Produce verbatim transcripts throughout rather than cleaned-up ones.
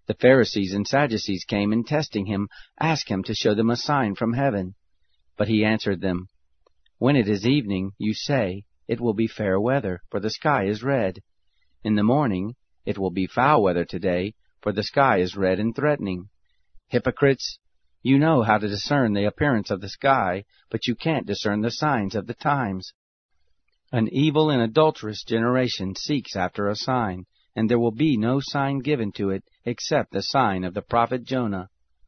The Pharisees and Sadducees came and testing him, asked him to show them a sign from heaven. But he answered them, When it is evening, you say, It will be fair weather, for the sky is red. In the morning, It will be foul weather today, for the sky is red and threatening. Hypocrites! You know how to discern the appearance of the sky, but you can't discern the signs of the times. An evil and adulterous generation seeks after a sign, and there will be no sign given to it except the sign of the prophet Jonah.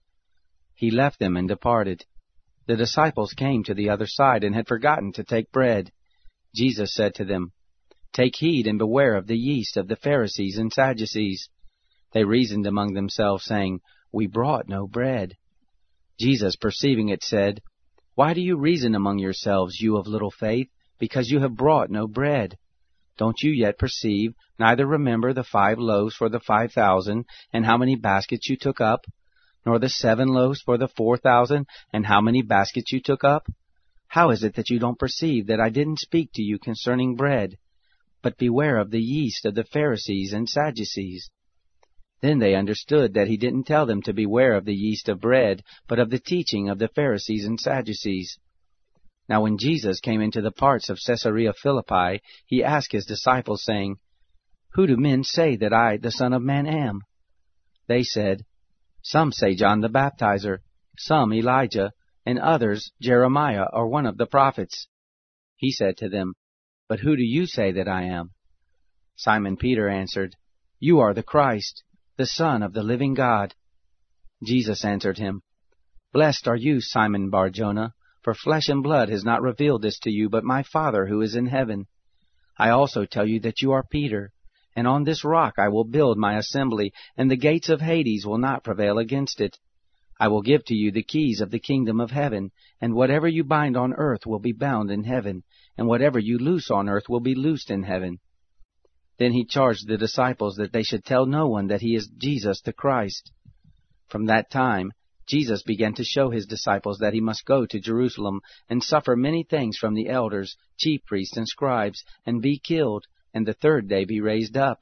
He left them and departed. The disciples came to the other side and had forgotten to take bread. Jesus said to them, Take heed and beware of the yeast of the Pharisees and Sadducees. They reasoned among themselves, saying, We brought no bread. Jesus, perceiving it, said, Why do you reason among yourselves, you of little faith, because you have brought no bread? Don't you yet perceive, neither remember the five loaves for the five thousand, and how many baskets you took up? Nor the seven loaves for the four thousand, and how many baskets you took up? How is it that you don't perceive that I didn't speak to you concerning bread? But beware of the yeast of the Pharisees and Sadducees. Then they understood that he didn't tell them to beware of the yeast of bread, but of the teaching of the Pharisees and Sadducees. Now when Jesus came into the parts of Caesarea Philippi, he asked his disciples, saying, Who do men say that I, the Son of Man, am? They said, Some say John the Baptizer, some Elijah, and others Jeremiah or one of the prophets. He said to them, But who do you say that I am? Simon Peter answered, You are the Christ, the Son of the living God. Jesus answered him, Blessed are you, Simon Bar-Jonah, for flesh and blood has not revealed this to you, but my Father who is in heaven. I also tell you that you are Peter, and on this rock I will build my assembly, and the gates of Hades will not prevail against it. I will give to you the keys of the kingdom of heaven, and whatever you bind on earth will be bound in heaven, and whatever you loose on earth will be loosed in heaven. Then he charged the disciples that they should tell no one that he is Jesus the Christ. From that time, Jesus began to show his disciples that he must go to Jerusalem and suffer many things from the elders, chief priests, and scribes, and be killed, and the third day be raised up.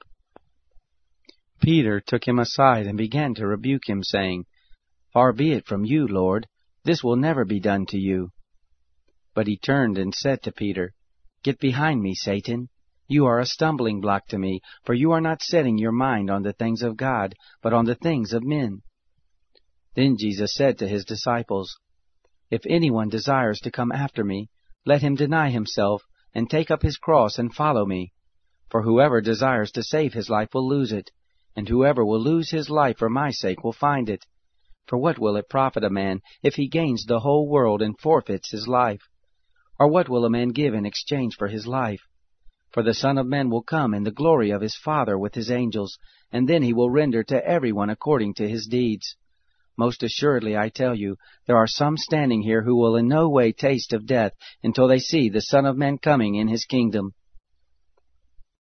Peter took him aside and began to rebuke him, saying, Far be it from you, Lord, this will never be done to you. But he turned and said to Peter, Get behind me, Satan. You are a stumbling block to me, for you are not setting your mind on the things of God, but on the things of men. Then Jesus said to his disciples, If anyone desires to come after me, let him deny himself, and take up his cross and follow me. For whoever desires to save his life will lose it, and whoever will lose his life for my sake will find it. For what will it profit a man if he gains the whole world and forfeits his life? Or what will a man give in exchange for his life? For the Son of Man will come in the glory of his Father with his angels, and then he will render to everyone according to his deeds. Most assuredly, I tell you, there are some standing here who will in no way taste of death until they see the Son of Man coming in his kingdom.